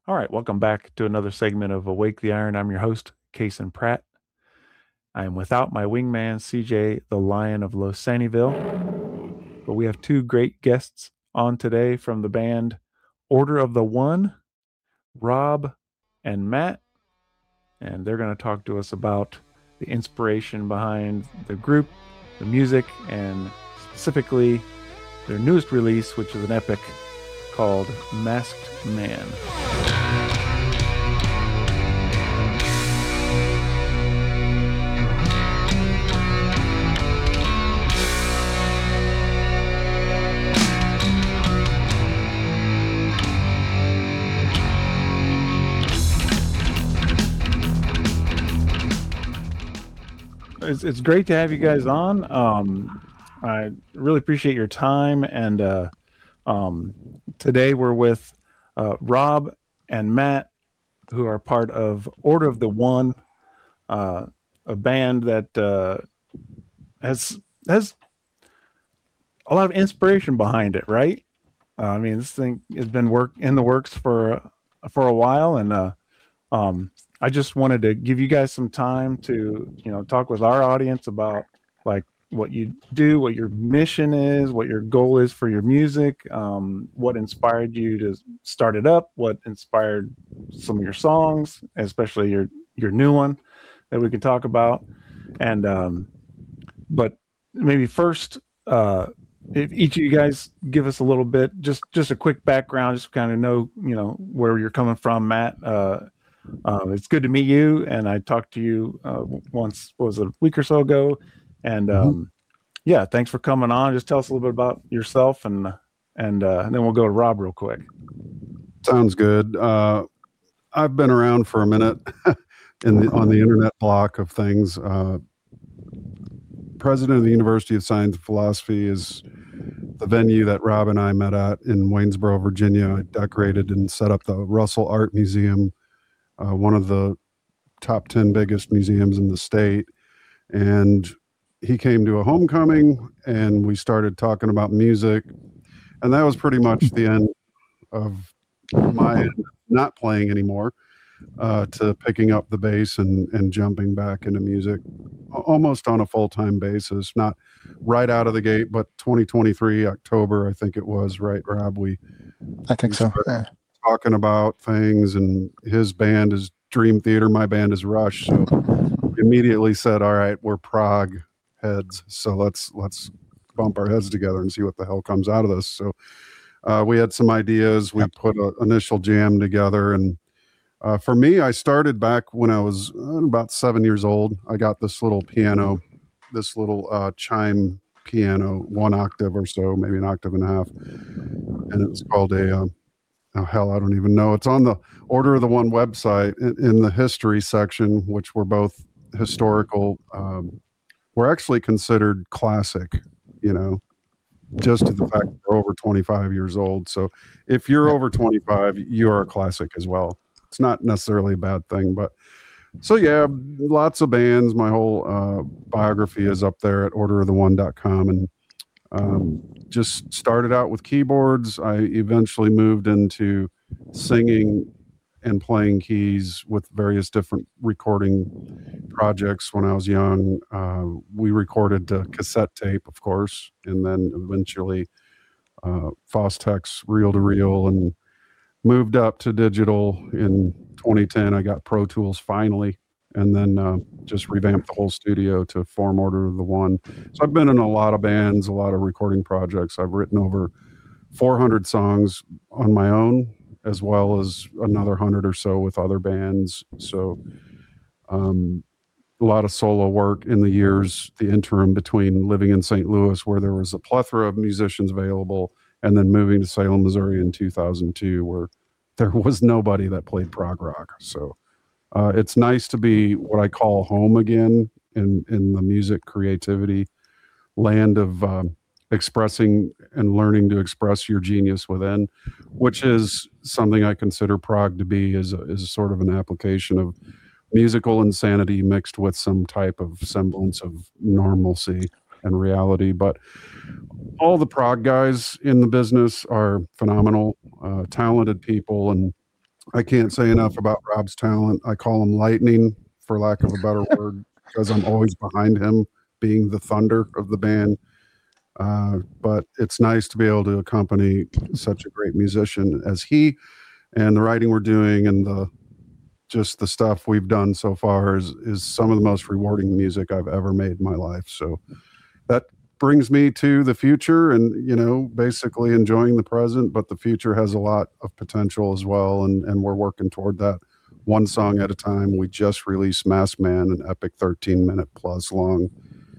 All right, welcome back to another segment of Awake the Iron. I'm your host, Kason Pratt. I am without my wingman, CJ, the Lion of Los Sunnyvale, but we have two great guests on today from the band Order of the One, Rob and Matt, and they're going to talk to us about the inspiration behind the group, the music, and specifically their newest release, which is an epic called Masked Man. It's great to have you guys on. I really appreciate your time. And today we're with Rob and Matt, who are part of Order of the One, a band that has a lot of inspiration behind it, right? I mean, this thing has been in the works for a while, and I just wanted to give you guys some time to, talk with our audience about like what you do, what your mission is, what your goal is for your music, what inspired you to start it up, what inspired some of your songs, especially your new one that we can talk about. And but maybe first, if each of you guys give us a little bit, just a quick background, just kind of know, where you're coming from, Matt. It's good to meet you, and I talked to you once, what was it, a week or so ago, and yeah, thanks for coming on. Just tell us a little bit about yourself, and then we'll go to Rob real quick. Sounds good. I've been around for a minute on the internet block of things. President of the University of Science and Philosophy is the venue that Rob and I met at in Waynesboro, Virginia. I decorated and set up the Russell Art Museum, one of the top 10 biggest museums in the state. And he came to a homecoming and we started talking about music. And that was pretty much the end of my not playing anymore, to picking up the bass and jumping back into music almost on a full-time basis, not right out of the gate, but 2023, October, I think it was, right, Rob? I think so. Yeah. Talking about things, and his band is Dream Theater, my band is Rush, so immediately said, all right, we're prog heads, so let's bump our heads together and see what the hell comes out of this. So we had some ideas. We put an initial jam together, and for me, I started back when I was about 7 years old. I got this little piano, this little chime piano, 1 octave or so, maybe an octave and a half, and it was called oh hell, I don't even know. It's on the Order of the One website in the history section, which we're both historical. We're actually considered classic, just to the fact that we're over 25 years old. So if you're over 25, you're a classic as well. It's not necessarily a bad thing, but so yeah, lots of bands. My whole biography is up there at orderoftheone.com, and just started out with keyboards. I eventually moved into singing and playing keys with various different recording projects when I was young. We recorded cassette tape, of course, and then eventually Fostex reel-to-reel, and moved up to digital in 2010. I got Pro Tools finally, and then just revamped the whole studio to form Order of the One. So I've been in a lot of bands, a lot of recording projects. I've written over 400 songs on my own, as well as another 100 or so with other bands. So a lot of solo work in the years, the interim between living in St. Louis, where there was a plethora of musicians available, and then moving to Salem, Missouri in 2002, where there was nobody that played prog rock. So it's nice to be what I call home again in the music creativity land of expressing and learning to express your genius within, which is something I consider prog to be, is sort of an application of musical insanity mixed with some type of semblance of normalcy and reality. But all the prog guys in the business are phenomenal, talented people, and I can't say enough about Rob's talent. I call him lightning, for lack of a better word, because I'm always behind him, being the thunder of the band. But it's nice to be able to accompany such a great musician as he, and the writing we're doing and just the stuff we've done so far is some of the most rewarding music I've ever made in my life. So that brings me to the future and, basically enjoying the present, but the future has a lot of potential as well. And we're working toward that one song at a time. We just released Masked Man, an epic 13-minute plus long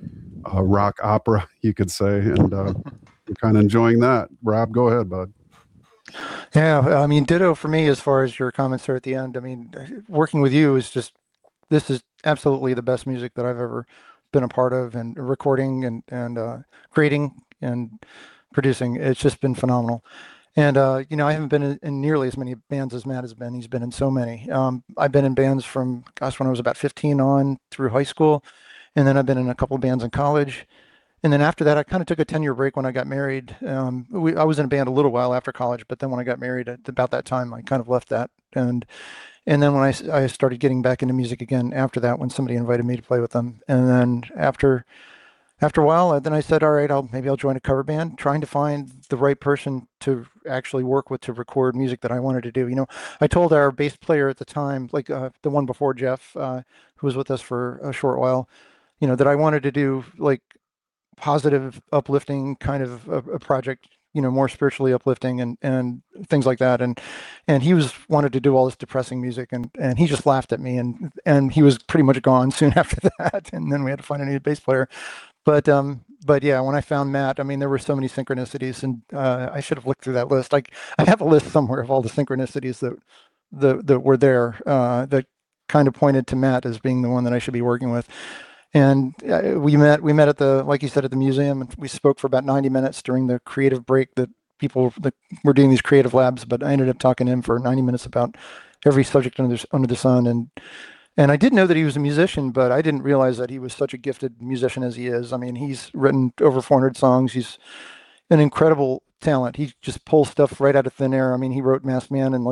rock opera, you could say. And we're kind of enjoying that. Rob, go ahead, bud. Yeah, I mean, ditto for me as far as your comments there at the end. I mean, working with you this is absolutely the best music that I've ever been a part of, and recording and creating and producing. It's just been phenomenal. And, I haven't been in nearly as many bands as Matt has been. He's been in so many. I've been in bands from, gosh, when I was about 15 on through high school. And then I've been in a couple of bands in college. And then after that, I kind of took a 10-year break when I got married. I was in a band a little while after college, but then when I got married at about that time, I kind of left that. And then when I started getting back into music again after that, when somebody invited me to play with them. And then after a while, then I said, all right, maybe I'll join a cover band, trying to find the right person to actually work with to record music that I wanted to do. I told our bass player at the time, like the one before Jeff, who was with us for a short while, that I wanted to do like positive, uplifting kind of a project, more spiritually uplifting and things like that. And he wanted to do all this depressing music, and he just laughed at me, and he was pretty much gone soon after that. And then we had to find a new bass player. But yeah, when I found Matt, I mean, there were so many synchronicities, and I should have looked through that list. I have a list somewhere of all the synchronicities that were there, that kind of pointed to Matt as being the one that I should be working with. And we met at like you said, at the museum, and we spoke for about 90 minutes during the creative break that were doing these creative labs. But I ended up talking to him for 90 minutes about every subject under the sun. And I did know that he was a musician, but I didn't realize that he was such a gifted musician as he is. I mean, he's written over 400 songs. He's an incredible talent. He just pulls stuff right out of thin air. I mean, he wrote Masked Man in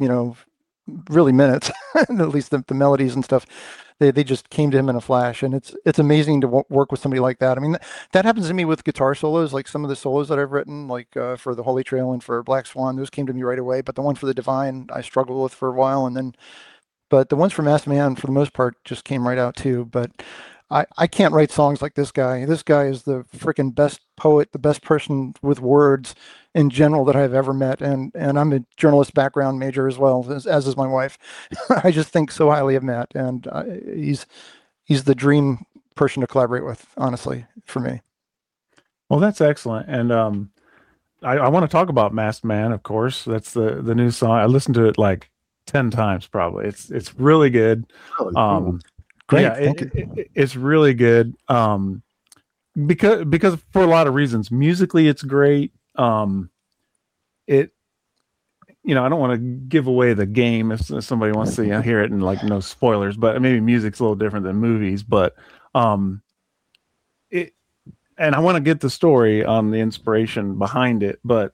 really minutes, at least the melodies and stuff. They just came to him in a flash, and it's amazing to work with somebody like that. I mean, that happens to me with guitar solos, like some of the solos that I've written, like for the Holy Trail and for Black Swan. Those came to me right away, but the one for the Divine I struggled with for a while, but the ones for Masked Man, for the most part, just came right out too. But I can't write songs like this guy. This guy is the freaking best poet, the best person with words in general that I've ever met. And I'm a journalist background major as well, as is my wife. I just think so highly of Matt, and he's the dream person to collaborate with, honestly, for me. Well, that's excellent. And I want to talk about Masked Man, of course. That's the new song. I listened to it like 10 times probably. It's really good. Really cool. Great, Yeah, thank you. it's really good. Because for a lot of reasons. Musically, it's great. I don't want to give away the game if somebody wants to hear it and like no spoilers, but maybe music's a little different than movies. But and I want to get the story on the inspiration behind it, but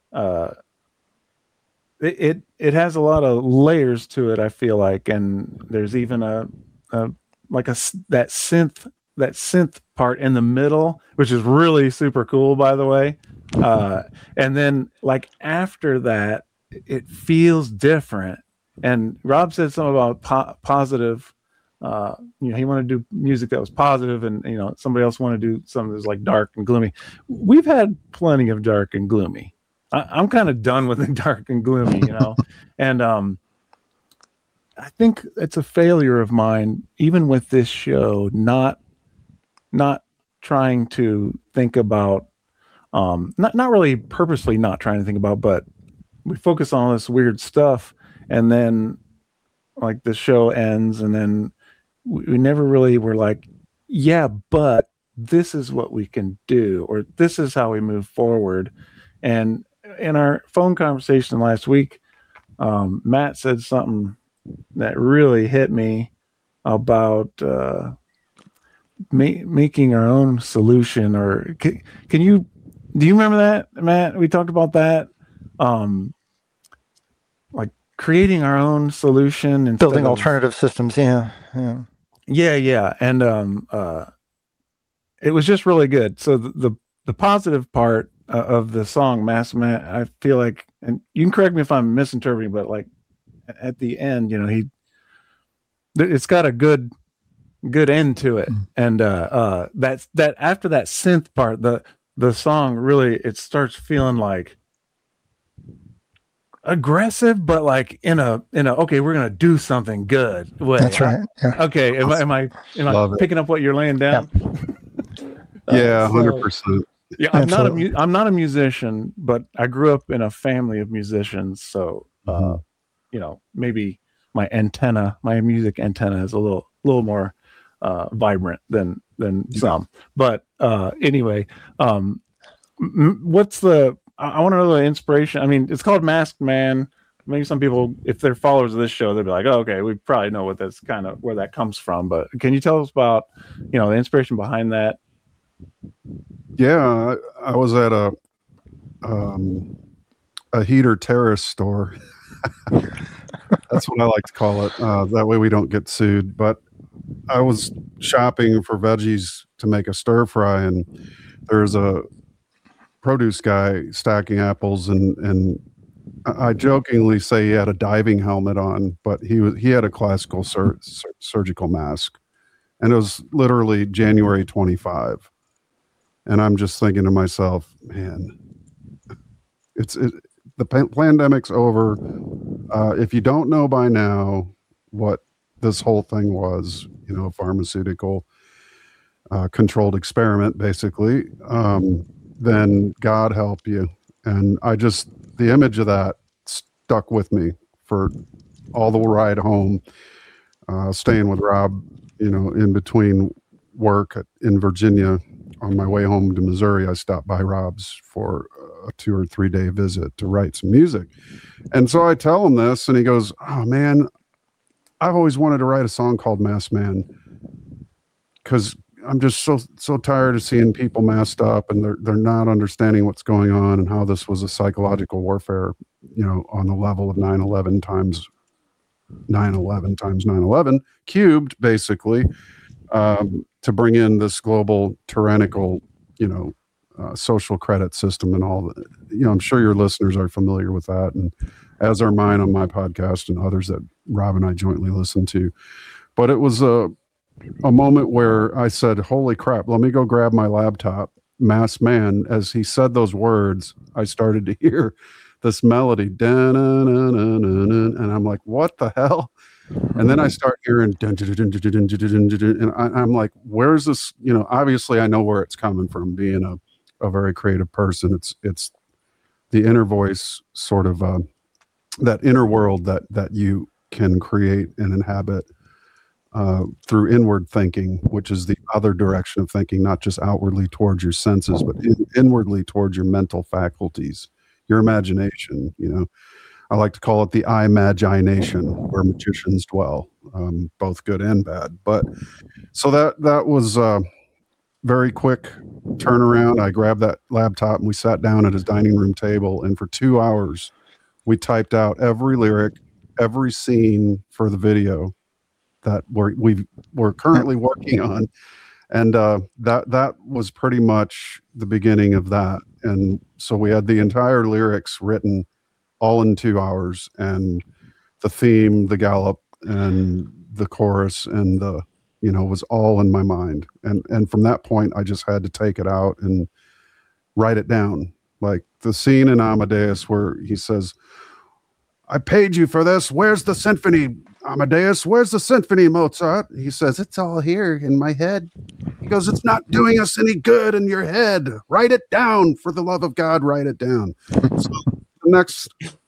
it has a lot of layers to it, I feel like, and there's even that synth part in the middle, which is really super cool, by the way. And then like after that, it feels different. And Rob said something about positive. He wanted to do music that was positive, and somebody else wanted to do something that's like dark and gloomy. We've had plenty of dark and gloomy. I'm kind of done with the dark and gloomy, and I think it's a failure of mine, even with this show, not trying to think about, not really purposely not trying to think about, but we focus on all this weird stuff, and then like the show ends, and then we never really were like, yeah, but this is what we can do, or this is how we move forward. And in our phone conversation last week, Matt said something that really hit me about making our own solution. Or do you remember that, Matt? We talked about that, like creating our own solution instead Building of, alternative systems. Yeah. yeah, and it was just really good. So the positive part of the song Mass Man, I feel like, and you can correct me if I'm misinterpreting, but like at the end, it's got a good end to it, and that after that synth part, the song really, it starts feeling like aggressive, but like in a okay, we're gonna do something good way. That's right. Yeah. Okay, am I Love it. picking up what you're laying down? Yeah, So- 100%. Yeah, I'm Absolutely. not a musician, but I grew up in a family of musicians, so maybe my music antenna is a little more vibrant than some. But anyway, what's the? I want to know the inspiration. I mean, it's called Masked Man. Maybe some people, if they're followers of this show, they'll be like, "Oh, okay, we probably know what that's kind of where that comes from." But can you tell us about the inspiration behind that? Yeah, I was at a heater terrace store. That's what I like to call it. That way we don't get sued. But I was shopping for veggies to make a stir fry, and there's a produce guy stacking apples, and I jokingly say he had a diving helmet on, but he had a classical surgical mask, and it was literally January 25. And I'm just thinking to myself, man, the pandemic's over. If you don't know by now what this whole thing was, a pharmaceutical controlled experiment, basically, then God help you. And the image of that stuck with me for all the ride home, staying with Rob, in between work in Virginia. On my way home to Missouri, I stopped by Rob's for a 2 or 3 day visit to write some music. And so I tell him this, and he goes, "Oh man, I've always wanted to write a song called Masked Man, because I'm just so tired of seeing people masked up, and they're not understanding what's going on, and how this was a psychological warfare, on the level of 9/11 times 9/11 cubed, basically, to bring in this global tyrannical, social credit system and all that. I'm sure your listeners are familiar with that, and as are mine on my podcast and others that Rob and I jointly listen to. But it was a moment where I said, holy crap, let me go grab my laptop. Masked Man, as he said those words, I started to hear this melody, and I'm like, what the hell? And then I start hearing, and I'm like, where's this? Obviously I know where it's coming from, being a very creative person. It's the inner voice, sort of that inner world that you can create and inhabit through inward thinking, which is the other direction of thinking, not just outwardly towards your senses, but inwardly towards your mental faculties, your imagination. I like to call it the imagination, where magicians dwell, both good and bad. But so that was a very quick turnaround. I grabbed that laptop and we sat down at his dining room table, and for 2 hours we typed out every lyric, every scene for the video that we're currently working on. And that was pretty much the beginning of that. And so we had the entire lyrics written all in 2 hours, and the theme, the gallop, and the chorus, and was all in my mind. And from that point, I just had to take it out and write it down. Like the scene in Amadeus where he says, I paid you for this. Where's the symphony, Amadeus? Where's the symphony, Mozart? He says, it's all here in my head. He goes, it's not doing us any good in your head. Write it down. For the love of God, write it down. So the next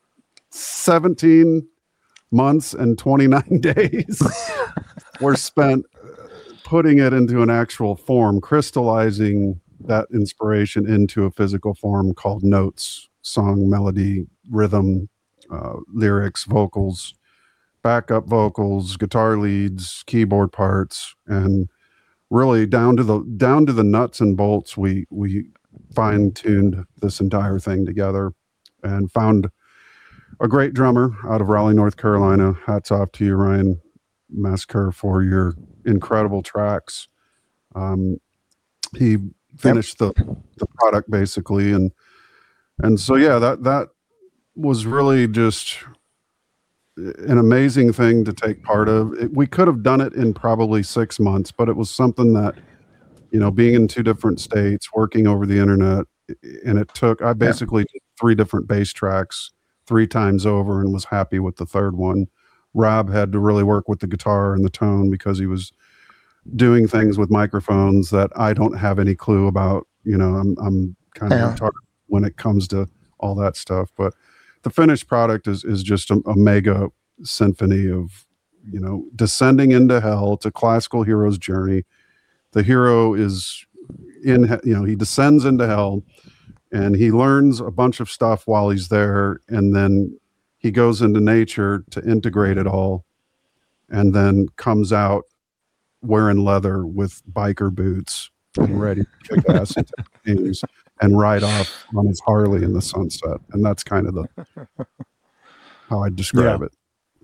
17 months and 29 days were spent putting it into an actual form, crystallizing that inspiration into a physical form called notes, song, melody, rhythm, lyrics, vocals, backup vocals, guitar leads, keyboard parts, and really down to the nuts and bolts. We fine-tuned this entire thing together and found a great drummer out of Raleigh, North Carolina. Hats off to you, Ryan Massacre, for your incredible tracks. He finished the product basically, and so yeah, that was really just an amazing thing to take part of. We could have done it in probably 6 months, but it was something that, being in 2 different states, working over the internet, and I basically did 3 different bass tracks 3 times over and was happy with the third one. Rob had to really work with the guitar and the tone because he was doing things with microphones that I don't have any clue about. I'm kind of retarded when it comes to all that stuff, but the finished product is just a mega symphony of, descending into hell. It's a classical hero's journey. The hero is he descends into hell and he learns a bunch of stuff while he's there. And then he goes into nature to integrate it all and then comes out wearing leather with biker boots and ready to kick ass into games and ride off on his Harley in the sunset. And that's kind of how I describe it.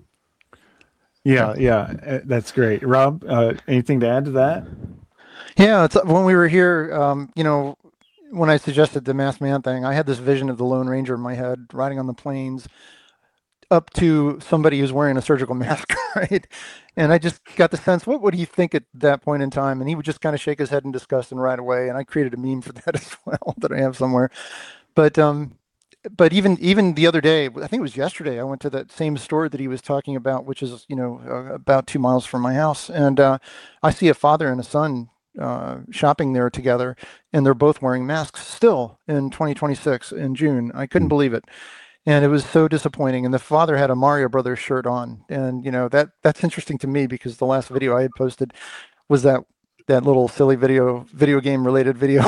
Yeah, that's great. Rob, anything to add to that? Yeah, it's when we were here, when I suggested the Masked Man thing, I had this vision of the Lone Ranger in my head riding on the plains up to somebody who's wearing a surgical mask, right? And I just got the sense, what would he think at that point in time? And he would just kind of shake his head in disgust and ride away. And I created a meme for that as well that I have somewhere. But even the other day, I think it was yesterday, I went to that same store that he was talking about, which is, about 2 miles from my house. And I see a father and a son shopping there together, and they're both wearing masks still in 2026 in June. I couldn't believe it. And it was so disappointing. And the father had a Mario Brothers shirt on. And, that's interesting to me because the last video I had posted was that little silly video game related video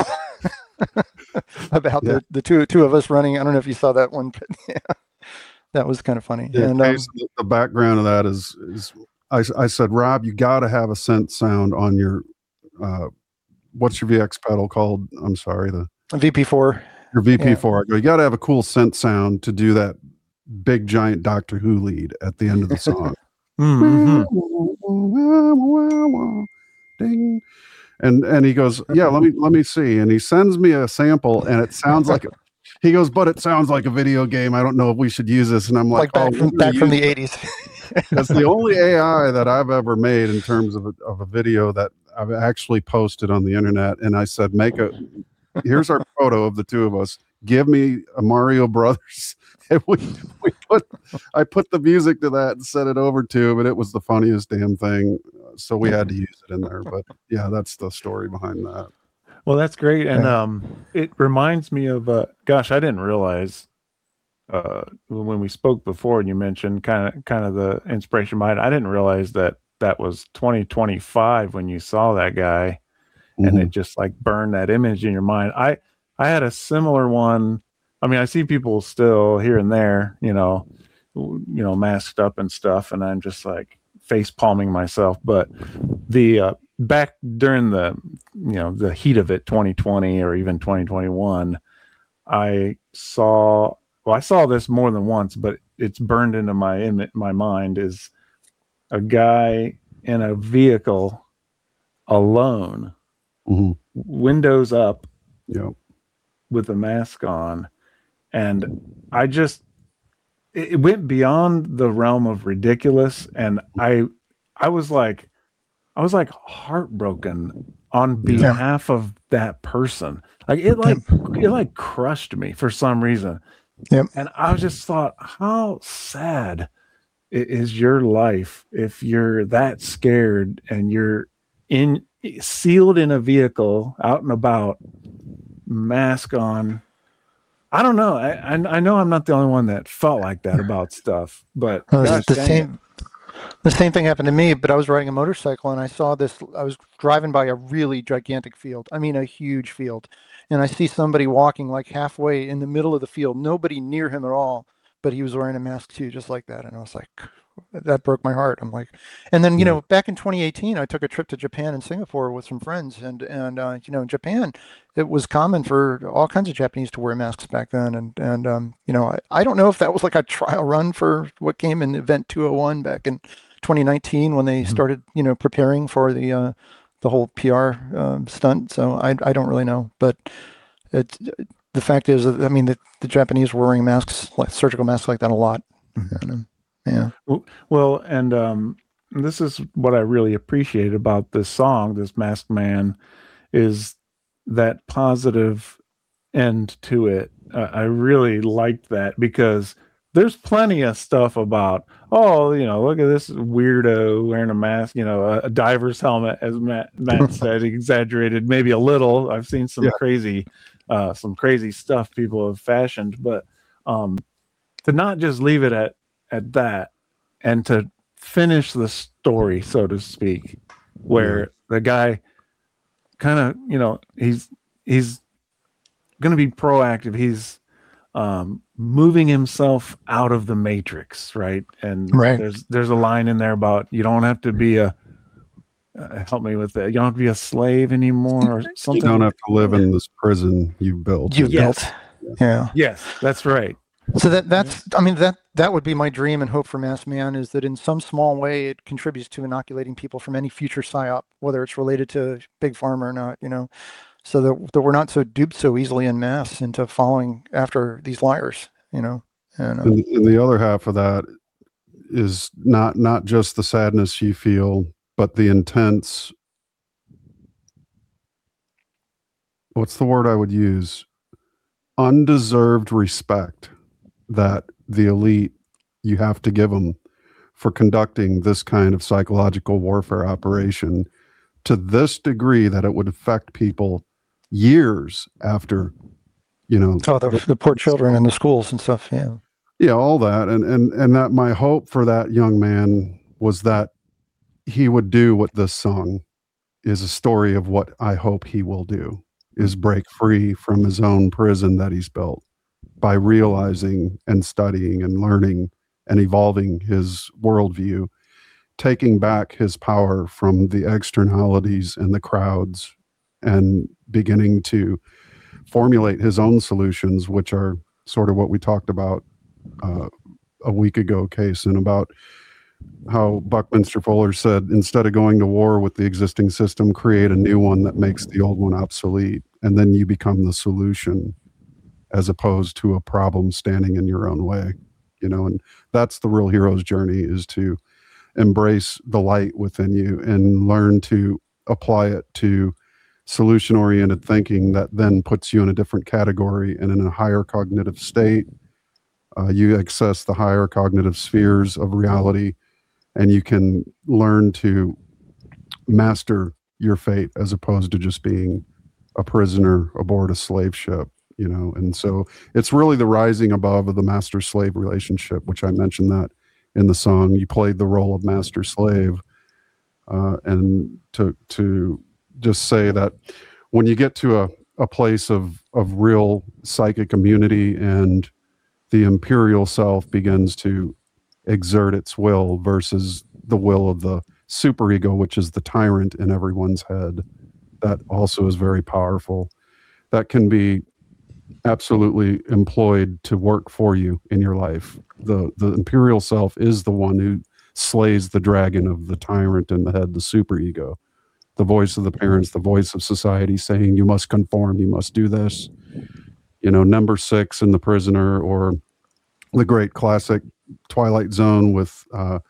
about the two of us running. I don't know if you saw that one, but yeah, that was kind of funny. Yeah, and the background of that is I said, Rob, you got to have a synth sound on your, what's your VX pedal called? I'm sorry. The VP4. Your VP4. I go, you got to have a cool synth sound to do that big giant Doctor Who lead at the end of the song. Ding. And he goes, yeah, let me see. And he sends me a sample, and it sounds like he goes, but it sounds like a video game. I don't know if we should use this. And I'm like back from the 80s. That's the only AI that I've ever made in terms of a video that I've actually posted on the internet. And I said, here's our photo of the 2 of us. Give me a Mario Brothers. And I put the music to that and sent it over to him, and it was the funniest damn thing. So we had to use it in there. But yeah, that's the story behind that. Well, that's great. And it reminds me of, I didn't realize when we spoke before and you mentioned kind of the inspiration behind it, I didn't realize that was 2025 when you saw that guy. And it just like burned that image in your mind. I had a similar one. I mean, I see people still here and there, masked up and stuff, and I'm just like face palming myself. But the back during the heat of it, 2020 or even 2021, I saw this more than once, but it's burned into my mind, is a guy in a vehicle alone. Windows up, with a mask on, and it went beyond the realm of ridiculous, and I was like heartbroken on behalf of that person. Like it crushed me for some reason. And I just thought, how sad is your life if you're that scared and you're sealed in a vehicle out and about, mask on. I don't know. I know I'm not the only one that felt like that about stuff, but the same thing happened to me. But I was riding a motorcycle and I saw this. I was driving by a really gigantic field. I mean, a huge field, and I see somebody walking like halfway in the middle of the field. Nobody near him at all, but he was wearing a mask too, just like that. And I was like, that broke my heart. I'm like, and then, you know, back in 2018, I took a trip to Japan and Singapore with some friends, and you know, in Japan, it was common for all kinds of Japanese to wear masks back then, and you know, I don't know if that was like a trial run for what came in Event 201 back in 2019 when they started, you know, preparing for the whole PR stunt. So I don't really know, but it's the fact is, I mean, the Japanese were wearing masks, like surgical masks, like that a lot. And, yeah. Well, and this is what I really appreciate about this song, this Masked Man, is that positive end to it. I really liked that because there's plenty of stuff about, oh, you know, look at this weirdo wearing a mask, you know, a diver's helmet, as Matt said, exaggerated maybe a little. I've seen some crazy stuff people have fashioned, but to not just leave it at that, and to finish the story, so to speak, where the guy kind of, you know, he's going to be proactive. He's moving himself out of the matrix, right? And there's a line in there about you don't have to be a help me with that. You don't have to be a slave anymore, or something. You don't have to live in this prison you built. Yeah. Yes, that's right. So that's I mean that would be my dream and hope for Masked Man, is that in some small way it contributes to inoculating people from any future psyop, whether it's related to Big Pharma or not, you know, so that we're not so duped so easily en masse into following after these liars, you know. And the other half of that is not just the sadness you feel, but the intense, what's the word I would use? Undeserved respect that the elite, you have to give them for conducting this kind of psychological warfare operation to this degree that it would affect people years after, you know. Oh, the poor children in the schools and stuff. Yeah, all that. And that my hope for that young man was that he would do what this song is a story of, what I hope he will do, is break free from his own prison that he's built by realizing and studying and learning and evolving his worldview, taking back his power from the externalities and the crowds, and beginning to formulate his own solutions, which are sort of what we talked about a week ago, Case, and about how Buckminster Fuller said, instead of going to war with the existing system, create a new one that makes the old one obsolete, and then you become the solution as opposed to a problem standing in your own way, you know. And that's the real hero's journey, is to embrace the light within you and learn to apply it to solution-oriented thinking that then puts you in a different category and in a higher cognitive state. You access the higher cognitive spheres of reality, and you can learn to master your fate as opposed to just being a prisoner aboard a slave ship, you know. And so it's really the rising above of the master-slave relationship, which I mentioned that in the song. You played the role of master-slave, and to just say that when you get to a place of real psychic immunity and the imperial self begins to exert its will versus the will of the superego, which is the tyrant in everyone's head, that also is very powerful. That can be absolutely employed to work for you in your life. The imperial self is the one who slays the dragon of the tyrant in the head, the superego, the voice of the parents, the voice of society saying you must conform, you must do this. You know, Number 6 in The Prisoner, or the great classic Twilight Zone with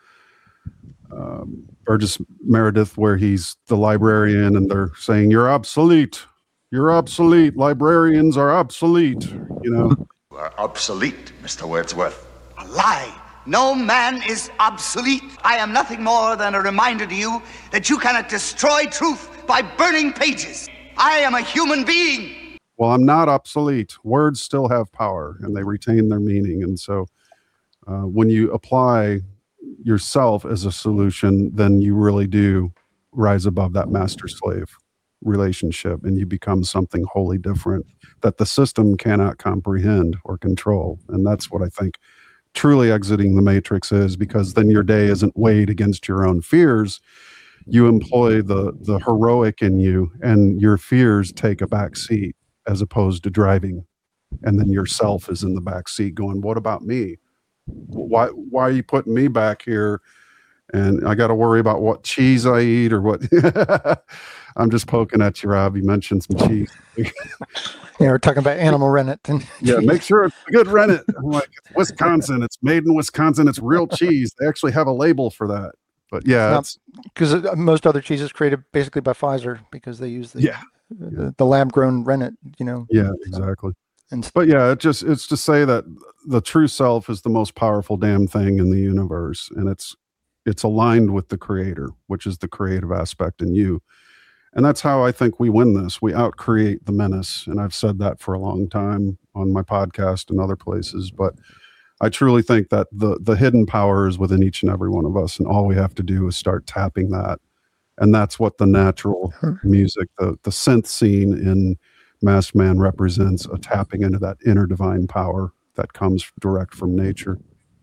Burgess Meredith, where he's the librarian and they're saying, you're obsolete, librarians are obsolete, you know. You are obsolete, Mr. Wordsworth. A lie. No man is obsolete. I am nothing more than a reminder to you that you cannot destroy truth by burning pages. I am a human being. Well, I'm not obsolete. Words still have power and they retain their meaning. And so when you apply yourself as a solution, then you really do rise above that master-slave relationship and you become something wholly different that the system cannot comprehend or control. And that's what I think truly exiting the matrix is, because then your day isn't weighed against your own fears. You employ the heroic in you, and your fears take a back seat as opposed to driving. And then yourself is in the back seat going, what about me? Why are you putting me back here? And I got to worry about what cheese I eat or what. I'm just poking at you, Rob. You mentioned some cheese. Yeah, we're talking about animal rennet. And Yeah, make sure it's a good rennet. I'm like, it's Wisconsin. It's made in Wisconsin. It's real cheese. They actually have a label for that. But yeah, because most other cheeses created basically by Pfizer, because they use the lab grown rennet, you know. Yeah, exactly. And But yeah, it's to say that the true self is the most powerful damn thing in the universe, and it's aligned with the creator, which is the creative aspect in you. And that's how I think we win this. We out-create the menace. And I've said that for a long time on my podcast and other places. But I truly think that the hidden power is within each and every one of us. And all we have to do is start tapping that. And that's what the natural music, the synth scene in Masked Man represents, a tapping into that inner divine power that comes direct from nature.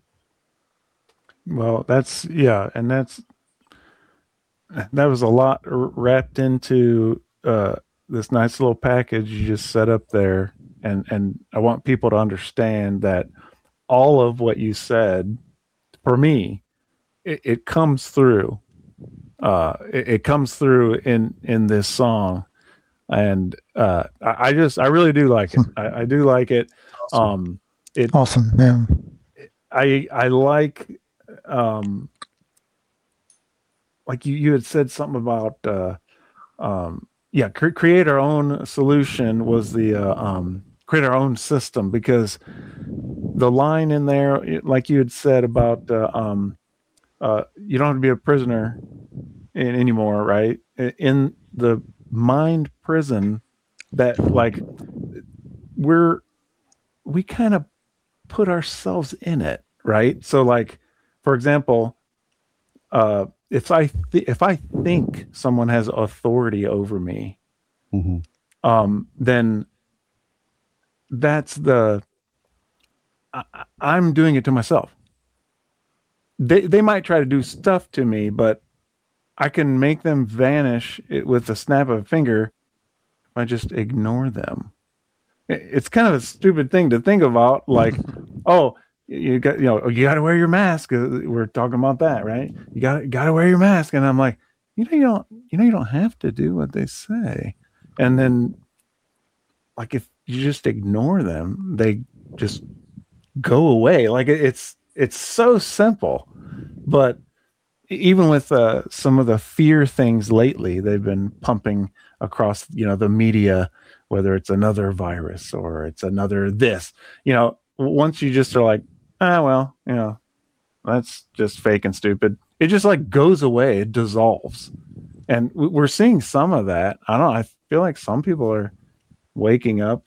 Well, that was a lot wrapped into this nice little package you just set up there, and I want people to understand that all of what you said, for me, it comes through. It comes through in this song, and I really do like it. I do like it. awesome. Yeah. I like you had said something about create our own solution was the create our own system, because the line in there, like you had said about you don't have to be a prisoner anymore, right? In the mind prison, that like we kind of put ourselves in it, right? So like, for example, if I think someone has authority over me, then that's I'm doing it to myself. They might try to do stuff to me, but I can make them vanish with a snap of a finger if I just ignore them. It's kind of a stupid thing to think about, like, oh, you got to wear your mask. We're talking about that, right? You got to wear your mask, and I'm like, you don't have to do what they say. And then, like, if you just ignore them, they just go away. Like, it's so simple. But even with some of the fear things lately, they've been pumping across, the media, whether it's another virus or it's another this, once you just are like, well, that's just fake and stupid, it just like goes away, it dissolves. And we're seeing some of that. I don't know, I feel like some people are waking up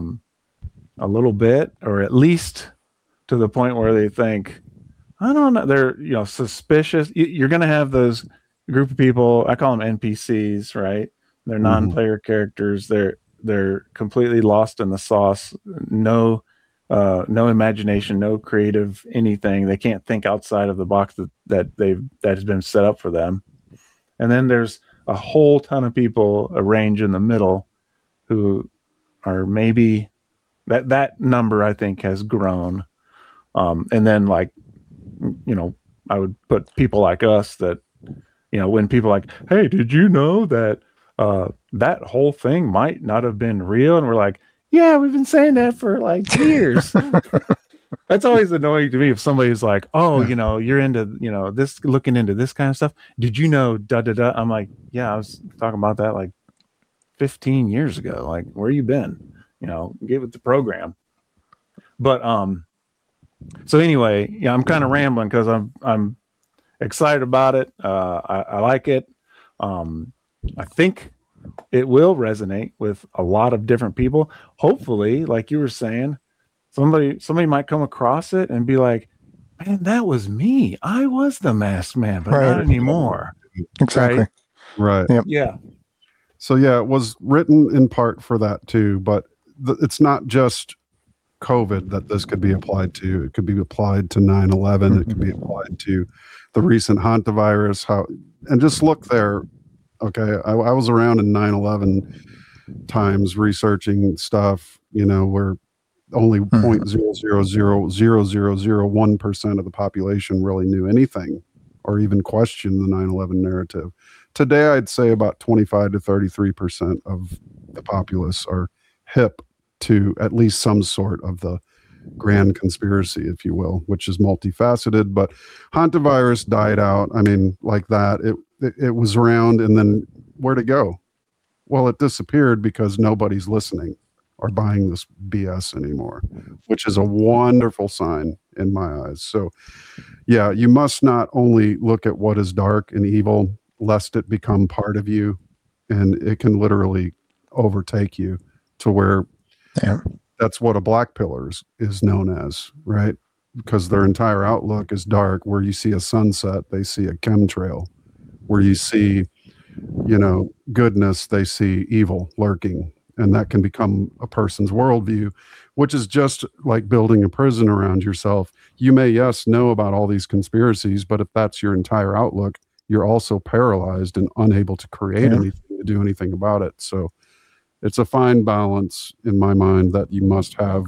a little bit, or at least to the point where they think, I don't know, they're suspicious. You're going to have those group of people, I call them NPCs, right? They're non-player characters. They're completely lost in the sauce. No imagination, no creative anything. They can't think outside of the box that has been set up for them. And then there's a whole ton of people arranged in the middle who are maybe that number, I think, has grown. And then, like, I would put people like us that, when people are like, hey, did you know that that whole thing might not have been real? And we're like, yeah, we've been saying that for like years. That's always annoying to me if somebody's like, oh, you're into, this, looking into this kind of stuff. Did you know, da, da, da? I'm like, yeah, I was talking about that like 15 years ago. Like, where you been? Get with the program. But, so anyway, yeah, I'm kind of rambling because I'm excited about it. I like it. I think it will resonate with a lot of different people. Hopefully, like you were saying, somebody might come across it and be like, man, that was me. I was the masked man, but not anymore. Exactly. Right. Yep. Yeah. So yeah, it was written in part for that too, but it's not just COVID that this could be applied to. It could be applied to 9/11. It could be applied to the recent hantavirus. And just look there. Okay, I was around in 9/11 times researching stuff. Where only 0.0000001% of the population really knew anything or even questioned the 9/11 narrative. Today, I'd say about 25 to 33% of the populace are hip to at least some sort of the grand conspiracy, if you will, which is multifaceted. But hantavirus died out. I mean, like that. It was around, and then where'd it go? Well, it disappeared because nobody's listening or buying this BS anymore, which is a wonderful sign in my eyes. So, yeah, you must not only look at what is dark and evil, lest it become part of you, and it can literally overtake you to where that's what a black pillar is known as, right? Because their entire outlook is dark. Where you see a sunset, they see a chemtrail. Where you see, goodness, they see evil lurking. And that can become a person's worldview, which is just like building a prison around yourself. You may, yes, know about all these conspiracies, but if that's your entire outlook, you're also paralyzed and unable to create anything, to do anything about it. So it's a fine balance in my mind that you must have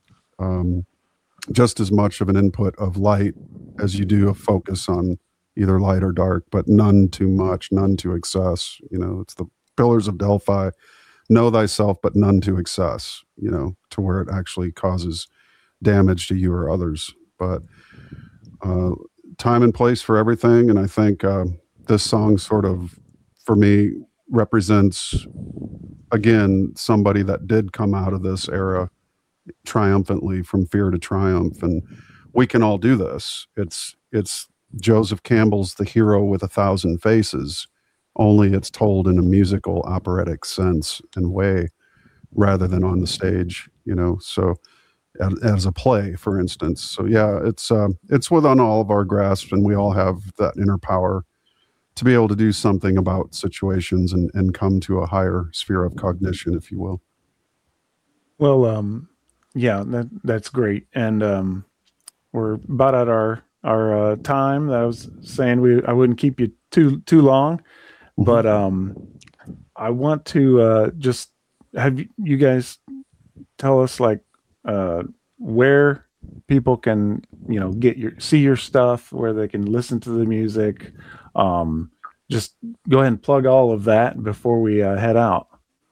just as much of an input of light as you do a focus on either light or dark, but none too much, none to excess. It's the pillars of Delphi. Know thyself, but none to excess, to where it actually causes damage to you or others. But time and place for everything. And I think this song sort of, for me, represents, again, somebody that did come out of this era triumphantly, from fear to triumph. And we can all do this. It's Joseph Campbell's The Hero with a Thousand Faces, only it's told in a musical operatic sense and way rather than on the stage, so as a play, for instance. So yeah, it's within all of our grasp, and we all have that inner power to be able to do something about situations and come to a higher sphere of cognition, if you will. Well, yeah, that's great. And we're about at our time. That I was saying I wouldn't keep you too long. But I want to just have you guys tell us where people can see your stuff, where they can listen to the music. Just go ahead and plug all of that before we head out.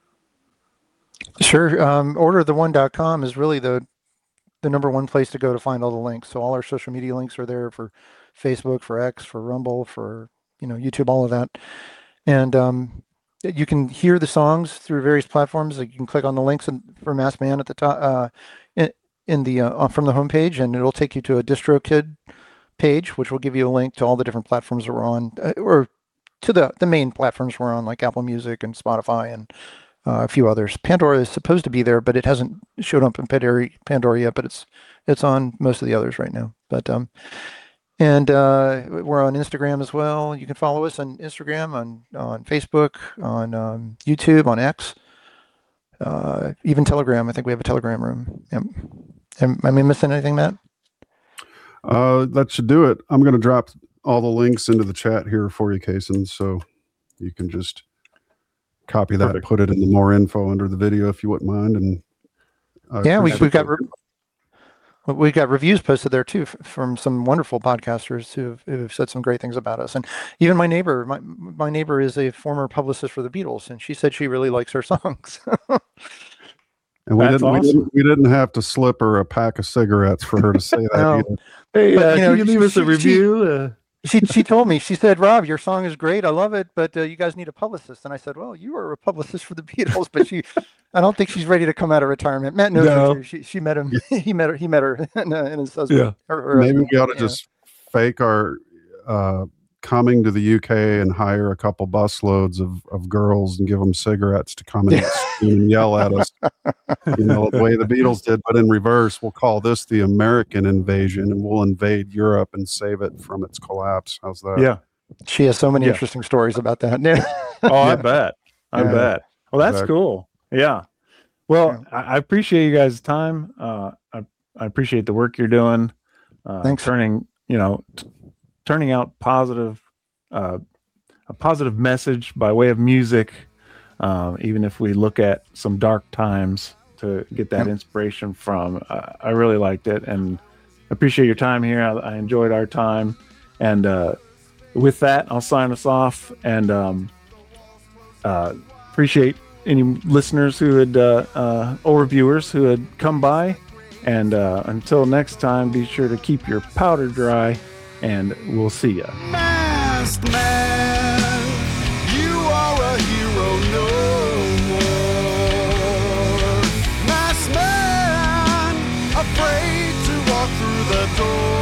Sure. Ordertheone.com is really the number one place to go to find all the links. So all our social media links are there for Facebook, for X, for Rumble, for YouTube, all of that. And you can hear the songs through various platforms. You can click on the links for Masked Man at the top from the homepage, and it'll take you to a DistroKid page, which will give you a link to all the different platforms that we're on, or to the main platforms we're on, like Apple Music and Spotify and a few others. Pandora is supposed to be there, but it hasn't showed up in Pandora yet. But it's on most of the others right now. But and we're on Instagram as well. You can follow us on Instagram, on Facebook, on YouTube, on X, even Telegram. I think we have a Telegram room. Yep. Am I missing anything, Matt? That should do it. I'm going to drop all the links into the chat here for you, Kason, so you can just copy that, Perfect. Put it in the more info under the video if you wouldn't mind. And yeah, we've got reviews posted there too from some wonderful podcasters who've said some great things about us. And even my neighbor, my neighbor is a former publicist for the Beatles, and she said she really likes our songs. And we didn't have to slip her a pack of cigarettes for her to say that. No. Hey, can you leave us a review? She told me, she said, Rob, your song is great. I love it, but you guys need a publicist. And I said, well, you are a publicist for the Beatles, but I don't think she's ready to come out of retirement. Matt knows her. She met him. He met her and his husband. Yeah. Maybe we ought to just fake our coming to the UK and hire a couple busloads of girls and give them cigarettes to come in and yell at us. The way the Beatles did, but in reverse. We'll call this the American invasion, and we'll invade Europe and save it from its collapse. How's that? Yeah. She has so many interesting stories about that. I bet. Well, that's cool. Yeah. Well, I appreciate you guys' time. I appreciate the work you're doing. Thanks. Turning out positive, a positive message by way of music. Even if we look at some dark times to get that inspiration from, I really liked it and appreciate your time here. I enjoyed our time, and with that, I'll sign us off and appreciate any listeners who had or viewers who had come by. And until next time, be sure to keep your powder dry, and we'll see ya. Masked man, you are a hero no more. Masked man, afraid to walk through the door.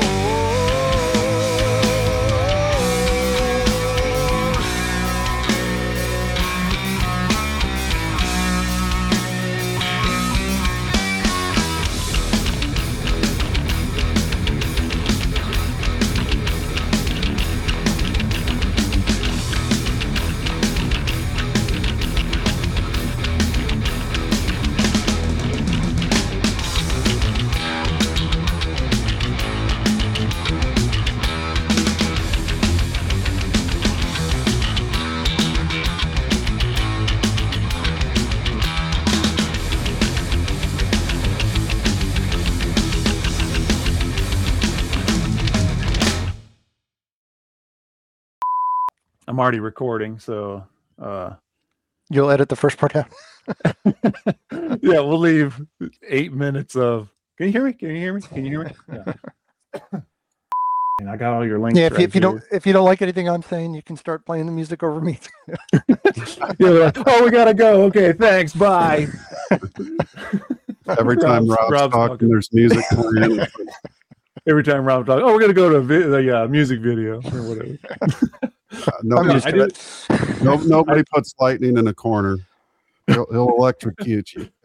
I'm already recording, so You'll edit the first part out. yeah, we'll leave 8 minutes of. Can you hear me? Can you hear me? Can you hear me? Yeah. And I got all your links. Yeah, right if you don't here. like anything I'm saying, you can start playing the music over me. Yeah, like, oh, we gotta go. Okay, thanks. Bye. Every time Rob's Rob's talking, talking. there's music playing. Every time Rob talks, oh, we're gonna go to a music video or whatever. I'm Nobody, used to it. nobody puts lightning in a corner. He'll electrocute you.